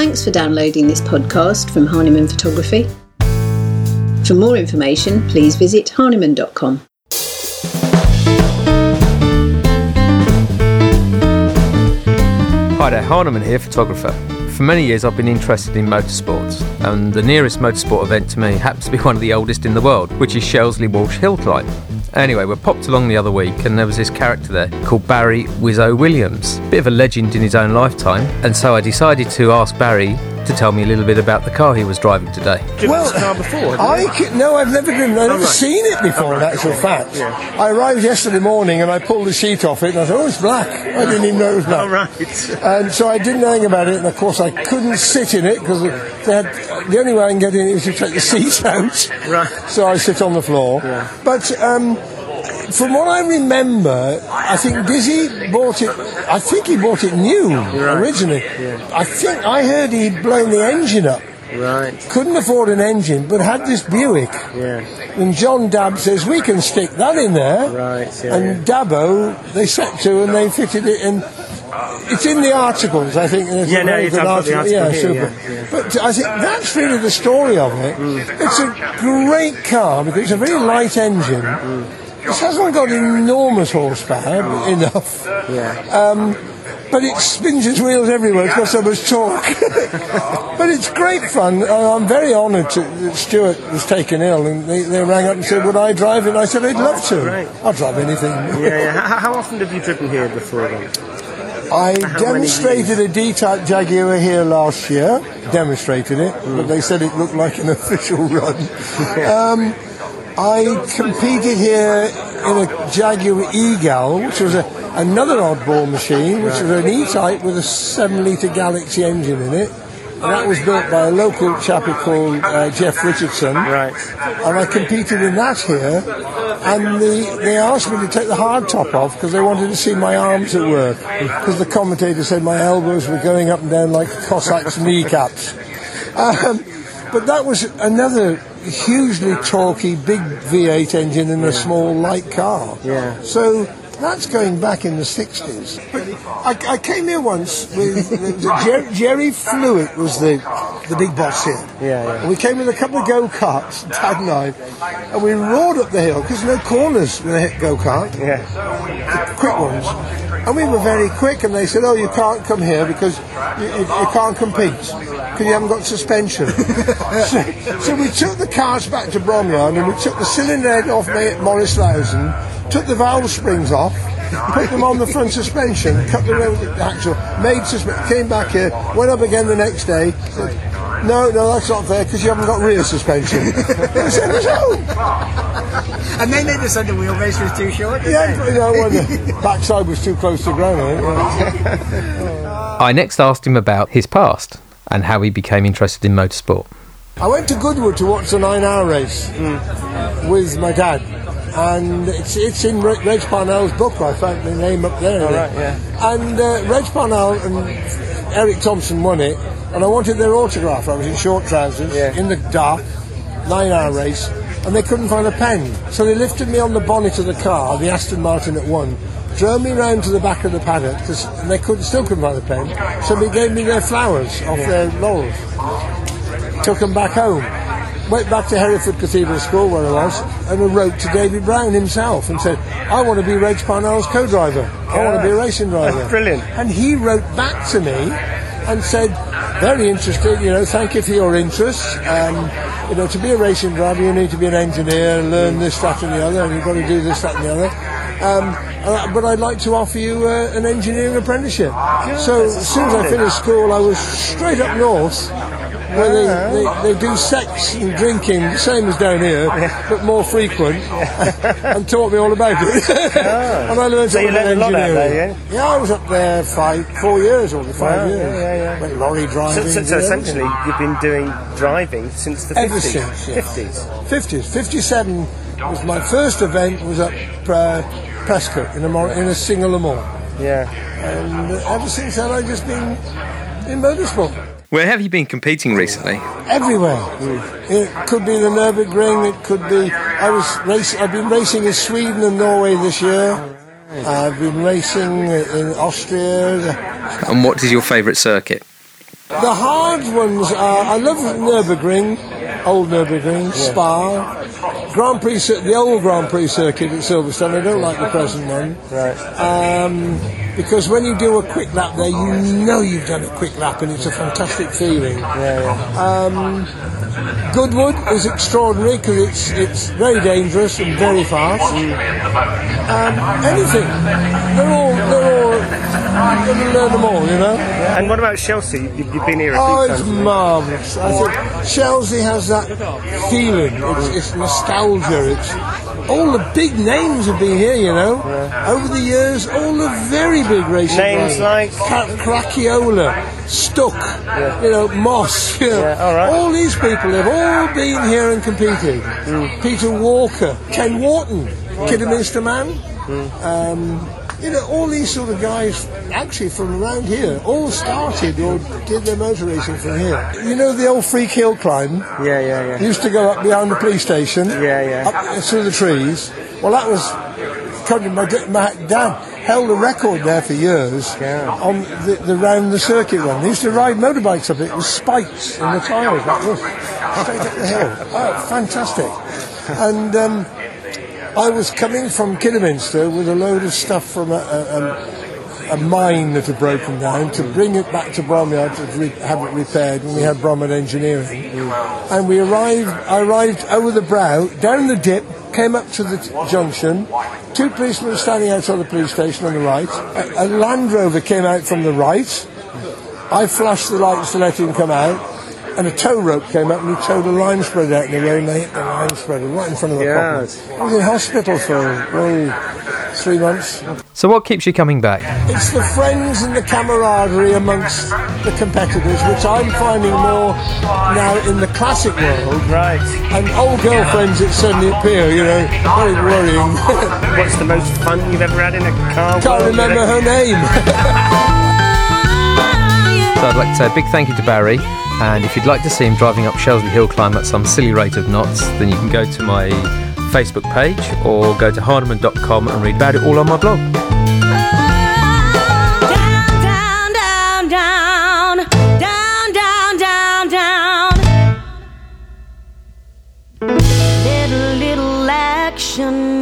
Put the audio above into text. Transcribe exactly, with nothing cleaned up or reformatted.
Thanks for downloading this podcast from Harniman Photography. For more information, please visit harniman dot com. Hi there, Harniman here, photographer. For many years I've been interested in motorsports, and the nearest motorsport event to me happens to be one of the oldest in the world, which is Shelsley Walsh Hill Climb. Anyway, we popped along the other week and there was this character there called Barry Wizzo Williams. Bit of a legend in his own lifetime, and so I decided to ask Barry to tell me a little bit about the car he was driving today. Well, car before, I c- no, I've never been, I've never oh, right. seen it before. Oh, right. In actual oh, fact, yeah. I arrived yesterday morning and I pulled the sheet off it and I thought, oh, it's black. I didn't even know it was black. Oh, right. And so I didn't know anything about it, and of course I couldn't sit in it because they had the only way I can get in it was to take the seats out. Right. So I sit on the floor. Yeah. But. Um, From what I remember, I think Dizzy bought it. I think he bought it new right. originally. Yeah. I think I heard he'd blown the engine up. Right. Couldn't afford an engine, but had this Buick. Yeah. And John Dabb says we can stick that in there. Right. Yeah, and yeah. Dabo, they set to and they fitted it in. It's in the articles, I think. There's yeah, no, it's the article. Yeah, here, super. Yeah, yeah. But I think that's really the story of it. Mm. It's a great car because it's a very light engine. Mm. It hasn't got enormous horsepower, oh. enough. Yeah. Um, but it spins its wheels everywhere. It's got so much torque. But it's great fun. I'm very honoured to, that Stuart was taken ill, and they, they rang up and said, would I drive it? And I said, I'd love to. Right. I'll drive anything. Yeah, yeah. How, how often have you driven here before then? I how demonstrated a D-Type Jaguar here last year. Demonstrated it, mm. but they said it looked like an official run. um, I competed here in a Jaguar E-Gal, which was a, another oddball machine, which right. was an E-Type with a seven litre Galaxy engine in it. And that was built by a local chappie called uh, Jeff Richardson. Right. And I competed in that here. And the, they asked me to take the hard top off because they wanted to see my arms at work. Because the commentator said my elbows were going up and down like Cossack's kneecaps. Um, but that was another hugely torquey, big V eight engine in a small, light car. Yeah. So that's going back in the sixties. But I, I came here once with the, Jer- Jerry Flewitt was the the big boss here. Yeah, yeah. And we came with a couple of go-karts, Dad and I, and we roared up the hill because no corners with a go-kart. Yeah. The quick ones. And we were very quick, and they said, oh, you can't come here because you, you, you can't compete because you haven't got suspension. so, so we took the cars back to Bromyard and we took the cylinder head off Morris Lowson, took the valve springs off, put them on the front suspension, cut the axle, made suspension, came back here, went up again the next day, said, no, no, that's not fair because you haven't got rear suspension. I said, and they made this under wheelbase was too short, didn't yeah, they? You know, when the backside was too close to the ground, I think. Yeah. I next asked him about his past and how he became interested in motorsport. I went to Goodwood to watch the nine-hour race mm. with my dad. And it's it's in Reg, Reg Parnell's book. I found the name up there. Oh, right, yeah. And uh, Reg Parnell and Eric Thompson won it, and I wanted their autograph. I was in short trousers, yeah. in the dark, nine-hour race, and they couldn't find a pen. So they lifted me on the bonnet of the car, the Aston Martin at one, drove me round to the back of the paddock, cause, and they couldn't, still couldn't find a pen. So they gave me their flowers off yeah. their laurels. Took them back home. Went back to Hereford Cathedral School where I was and I wrote to David Brown himself and said, I want to be Reg Parnell's co-driver. I yeah. want to be a racing driver. That's brilliant. And he wrote back to me and said, very interested, you know, thank you for your interest. Um, you know, to be a racing driver you need to be an engineer, learn this, that and the other, and you've got to do this, that and the other. Um, uh, but I'd like to offer you uh, an engineering apprenticeship. Yeah, so as soon as I finished school I was straight up north. Where they, they, they do sex and drinking, the same as down here, yeah. but more frequent, yeah. and taught me all about it. Oh. And I learned so you learned a lot out there, yeah? Yeah, I was up there five, four years or five wow, years. Yeah, yeah, yeah. Went lorry driving. So, so, so essentially, you've been doing driving since the Ever fifties. Since, yeah. fifties. Fifties. Fifty-seven was my first event. Was up uh, Prescott in a in a single Le Mans. Yeah. And uh, ever since then, I've just been in motorsport. Where have you been competing recently? Everywhere. Mm. It could be the Nürburgring. It could be. I was racing. I've been racing in Sweden and Norway this year. Right. I've been racing in Austria. And what is your favourite circuit? The hard ones are, I love Nürburgring, old Nürburgring, yeah. Spa, Grand Prix, the old Grand Prix circuit at Silverstone. I don't like the present one. Right. Um, because when you do a quick lap there, you know you've done a quick lap, and it's a fantastic feeling. Yeah, yeah. Um, Goodwood is extraordinary because it's it's very dangerous and very fast. Mm. Um, anything, they're all they're all. You can learn them all, you know. Yeah. And what about Chelsea? You've, you've been here a few oh, times. Oh, it's marvellous. I think Chelsea has that feeling. It's, it's nostalgia. It's all the big names have been here, you know. Yeah. Over the years, all the very big racing names drivers. like Cracchiola, Stuck, yeah. you know, Moss. You know, yeah, all right. All these people have all been here and competed. Mm. Peter Walker, Ken Wharton, mm. Kidderminster man. Mm. Um, You know, all these sort of guys, actually from around here, all started or did their motor racing from here. You know the old Freak Hill climb? Yeah, yeah, yeah. Used to go up behind the police station. Yeah, yeah. Up through the trees. Well, that was, my, my dad held a record there for years yeah. on the, the round the circuit one. They used to ride motorbikes up it with spikes in the tyres like this, straight up the hill. Oh, fantastic. And um, I was coming from Kidderminster with a load of stuff from a, a, a mine that had broken down to bring it back to Bromyard to re- have it repaired when we had Bromyard Engineering. Mm. And we arrived, I arrived over the brow, down the dip, came up to the t- junction, two policemen were standing outside the police station on the right, a, a Land Rover came out from the right, I flashed the lights to let him come out, and a tow rope came up and he towed a lime spreader out in the road and they hit the lime spreader right in front of the yes. property. I was in hospital for oh, three months. So what keeps you coming back? It's the friends and the camaraderie amongst the competitors, which I'm finding more now in the classic world. Right. And old girlfriends that suddenly appear, you know, very worrying. What's the most fun you've ever had in a car? Can't remember her name. So I'd like to say a big thank you to Barry. And if you'd like to see him driving up Shelsley Hill climb at some silly rate of knots, then you can go to my Facebook page or go to hardeman dot com and read about it all on my blog. Down, down, down, down, down, down, down. Little, little action.